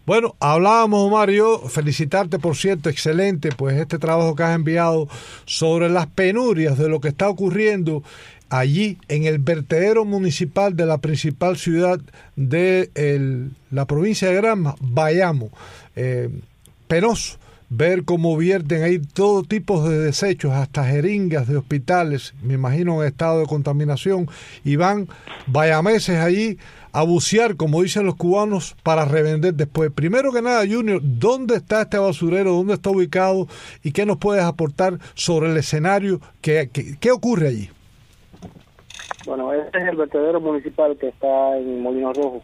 Bueno, hablábamos, Omar, y yo felicitarte, por cierto, excelente, pues este trabajo que has enviado sobre las penurias de lo que está ocurriendo allí en el vertedero municipal de la principal ciudad de la provincia de Granma, Bayamo. Penoso ver cómo vierten ahí todo tipo de desechos, hasta jeringas de hospitales, me imagino en estado de contaminación, y van bayameses allí a bucear, como dicen los cubanos, para revender después. Primero que nada, Junior, ¿dónde está este basurero? ¿Dónde está ubicado? ¿Y qué nos puedes aportar sobre el escenario? ¿Qué ocurre allí? Bueno, este es el vertedero municipal que está en Molino Rojo.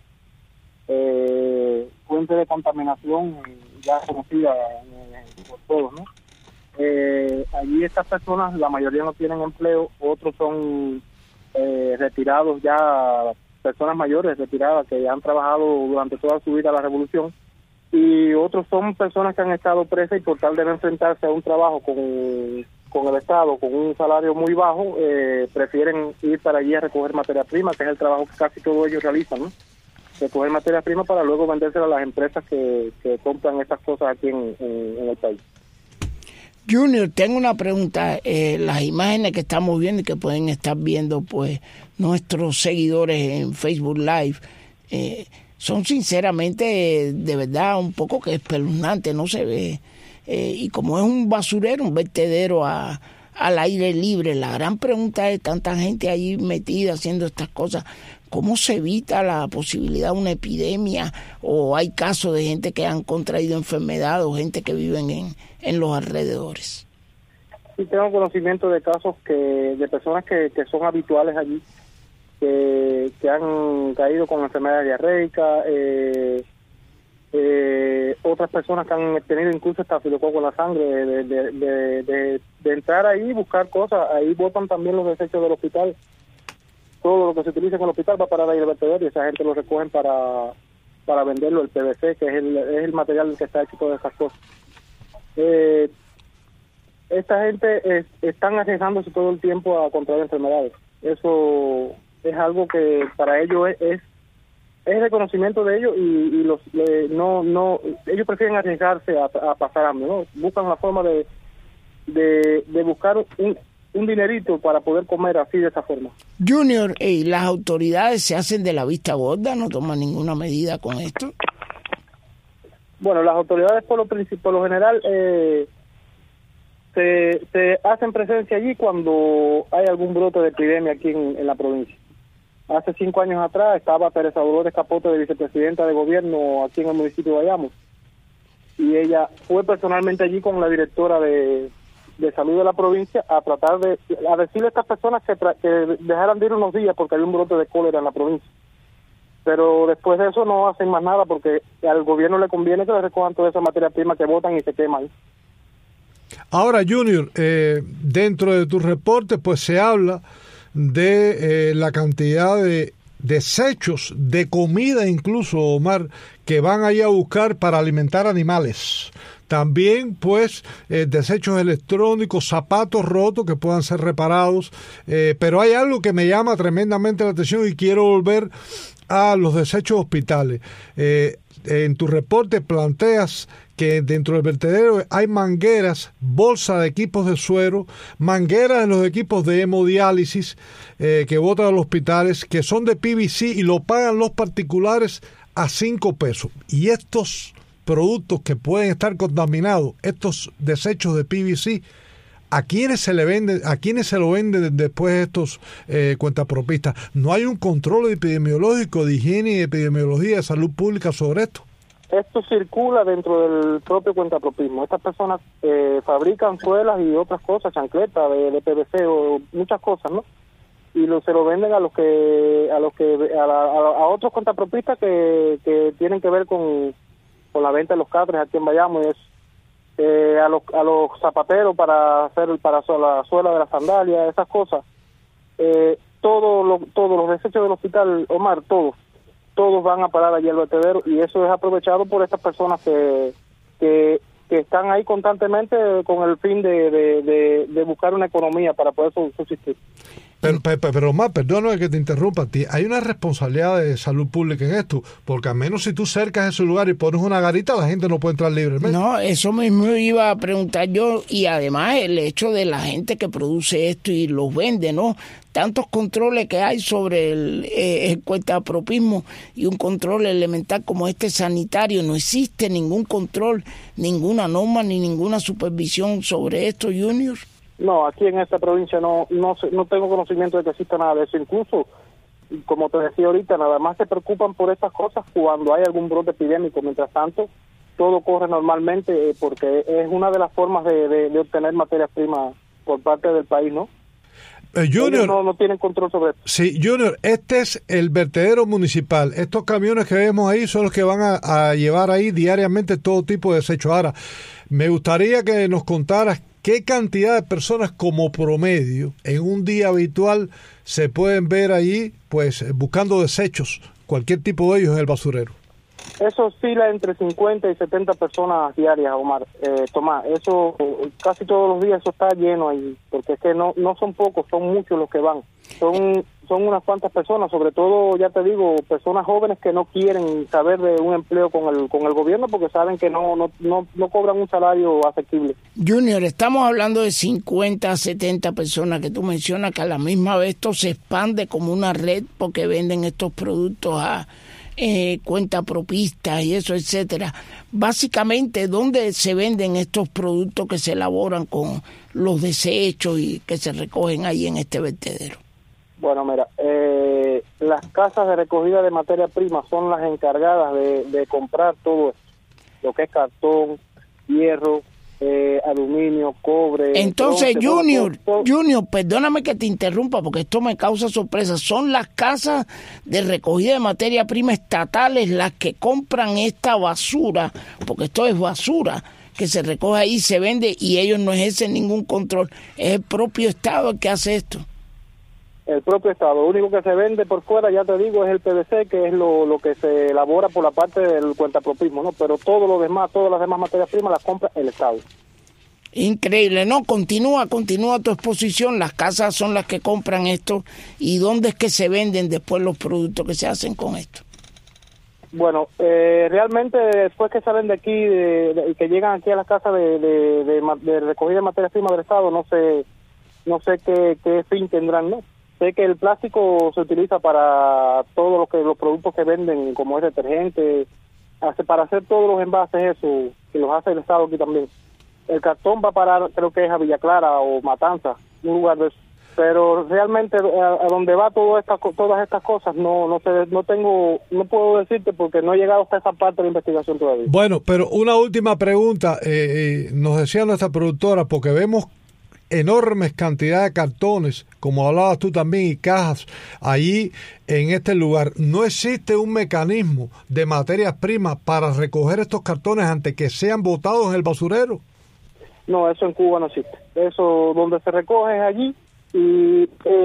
Fuente de contaminación ya conocida por todos, ¿no? Allí estas personas, la mayoría no tienen empleo, otros son retirados ya, personas mayores retiradas que ya han trabajado durante toda su vida la revolución, y otros son personas que han estado presas y por tal de no enfrentarse a un trabajo con el Estado, con un salario muy bajo, prefieren ir para allí a recoger materia prima, que es el trabajo que casi todos ellos realizan, ¿no? Recoger materia prima para luego vendérsela a las empresas que compran estas cosas aquí en el país. Junior, tengo una pregunta. Las imágenes que estamos viendo y que pueden estar viendo pues nuestros seguidores en Facebook Live son sinceramente de verdad un poco que espeluznante, no se ve. Y como es un basurero, un vertedero al aire libre, la gran pregunta es, tanta gente ahí metida haciendo estas cosas, ¿cómo se evita la posibilidad de una epidemia? ¿O hay casos de gente que han contraído enfermedad o gente que viven en los alrededores? Sí, tengo conocimiento de casos de personas que son habituales allí, que han caído con enfermedades diarreicas, otras personas que han tenido incluso estafilococo en la sangre, de entrar ahí y buscar cosas. Ahí botan también los desechos del hospital. Todo lo que se utiliza en el hospital va a parar ahí el vertedero y esa gente lo recogen para venderlo, el PVC, que es el material que está hecho todas esas cosas. Esta gente están arriesgándose todo el tiempo a contraer enfermedades. Eso es algo que para ellos es reconocimiento de ellos, y ellos prefieren arriesgarse a pasar hambre, ¿no? Buscan la forma de buscar un dinerito para poder comer así, de esa forma. Junior, ¿las autoridades se hacen de la vista gorda? ¿No toman ninguna medida con esto? Bueno, las autoridades por lo general se hacen presencia allí cuando hay algún brote de epidemia aquí en la provincia. Hace 5 años atrás estaba Teresa Dolores Capote, de vicepresidenta de gobierno aquí en el municipio de Bayamo, y ella fue personalmente allí con la directora de salud de la provincia a tratar a decirle a estas personas que dejaran de ir unos días porque había un brote de cólera en la provincia. Pero después de eso no hacen más nada, porque al gobierno le conviene que le recojan toda esa materia prima que botan y se queman. Ahora, Junior, dentro de tu reporte pues se habla de la cantidad de desechos de comida, incluso, Omar, que van ahí a buscar para alimentar animales. También, pues, desechos electrónicos, zapatos rotos que puedan ser reparados. Pero hay algo que me llama tremendamente la atención y quiero volver a los desechos hospitales. En tu reporte planteas que dentro del vertedero hay mangueras, bolsas de equipos de suero, mangueras en los equipos de hemodiálisis que botan a los hospitales, que son de PVC y lo pagan los particulares a 5 pesos. Y estos productos que pueden estar contaminados, estos desechos de PVC, ¿a quiénes se le venden? ¿A quiénes se lo venden después estos cuentapropistas? ¿No hay un control epidemiológico de higiene y epidemiología de salud pública sobre esto? Esto circula dentro del propio cuentapropismo. Estas personas fabrican suelas y otras cosas, chancletas de PVC o muchas cosas, ¿no? Y se lo venden a otros cuentapropistas que tienen que ver con la venta de los catres aquí en Bayamo y eso. A los zapateros para la suela de la sandalia, esas cosas. Todos los desechos del hospital, Omar, todos van a parar allí al vertedero, y eso es aprovechado por estas personas que están ahí constantemente con el fin de buscar una economía para poder subsistir. Pero Omar, perdóname que te interrumpa. Hay una responsabilidad de salud pública en esto, porque al menos si tú cercas ese lugar y pones una garita, la gente no puede entrar libremente. No, eso mismo iba a preguntar yo, y además el hecho de la gente que produce esto y los vende, ¿no? Tantos controles que hay sobre el cuentapropismo y un control elemental como este sanitario, no existe ningún control, ninguna norma ni ninguna supervisión sobre esto, Junior. No, aquí en esta provincia no tengo conocimiento de que exista nada de eso. Incluso, como te decía ahorita, nada más se preocupan por estas cosas cuando hay algún brote epidémico. Mientras tanto, todo corre normalmente porque es una de las formas de obtener materias primas por parte del país, ¿no? Junior, no tienen control sobre esto. Sí, Junior, este es el vertedero municipal. Estos camiones que vemos ahí son los que van a llevar ahí diariamente todo tipo de desechos. Ahora, me gustaría que nos contaras qué cantidad de personas como promedio en un día habitual se pueden ver allí, pues, buscando desechos, cualquier tipo de ellos en el basurero. Eso oscila entre 50 y 70 personas diarias, Omar. Tomás, eso casi todos los días eso está lleno ahí, porque es que no son pocos, son muchos los que van. Son unas cuantas personas, sobre todo, ya te digo, personas jóvenes que no quieren saber de un empleo con el gobierno porque saben que no cobran un salario asequible. Junior, estamos hablando de 50 a 70 personas que tú mencionas, que a la misma vez esto se expande como una red porque venden estos productos a cuentapropistas y eso, etcétera. Básicamente, ¿dónde se venden estos productos que se elaboran con los desechos y que se recogen ahí en este vertedero? Bueno, mira, las casas de recogida de materia prima son las encargadas de comprar todo esto, lo que es cartón, hierro, aluminio, cobre. Entonces, bronce, Junior, perdóname que te interrumpa porque esto me causa sorpresa. Son las casas de recogida de materia prima estatales las que compran esta basura, porque esto es basura que se recoge ahí, se vende y ellos no ejercen ningún control. Es el propio Estado el que hace esto. El propio Estado. Lo único que se vende por fuera, ya te digo, es el PVC, que es lo que se elabora por la parte del cuentapropismo, ¿no? Pero todo lo demás, todas las demás materias primas las compra el Estado. Increíble, ¿no? Continúa tu exposición. Las casas son las que compran esto. ¿Y dónde es que se venden después los productos que se hacen con esto? Bueno, realmente después que salen de aquí y que llegan aquí a las casas de recogida de materias primas del Estado, no sé qué fin tendrán, ¿no? Sé que el plástico se utiliza para todos los productos que venden, como es detergente, para hacer todos los envases, eso, que los hace el Estado aquí también. El cartón va a parar, creo que es a Villa Clara o Matanza, un lugar de eso. Pero realmente a donde va todas estas cosas no puedo decirte porque no he llegado hasta esa parte de la investigación todavía. Bueno, pero una última pregunta, nos decía nuestra productora, porque vemos enormes cantidades de cartones, como hablabas tú también, y cajas allí en este lugar. ¿No existe un mecanismo de materias primas para recoger estos cartones antes que sean botados en el basurero? No, eso en Cuba no existe. Eso donde se recoge es allí y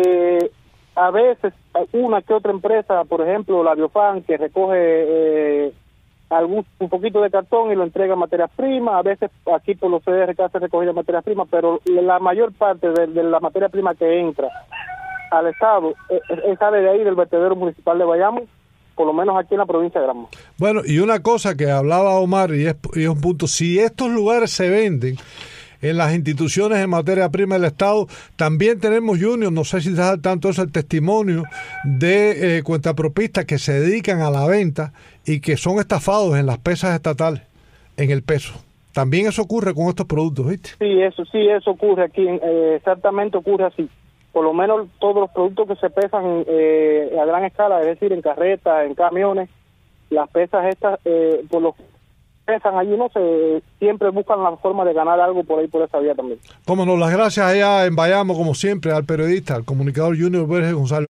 a veces una que otra empresa, por ejemplo la Biofan, que recoge un poquito de cartón y lo entrega a materias primas. A veces aquí por los CDR hace recogida de materias primas, pero la mayor parte de la materia prima que entra al Estado sale de ahí, del vertedero municipal de Bayamo, por lo menos aquí en la provincia de Granma. Bueno, y una cosa que hablaba Omar, y es un punto, si estos lugares se venden en las instituciones de materia prima del Estado, también tenemos, Junior, no sé si estás al tanto, es el testimonio de cuentapropistas que se dedican a la venta y que son estafados en las pesas estatales, en el peso. También eso ocurre con estos productos, ¿viste? Sí, eso ocurre aquí, exactamente ocurre así. Por lo menos todos los productos que se pesan a gran escala, es decir, en carretas, en camiones, las pesas estas, por lo que pesan allí, siempre buscan la forma de ganar algo por ahí, por esa vía también. Cómo no, las gracias allá en Bayamo, como siempre, al periodista, al comunicador Junior Borges González.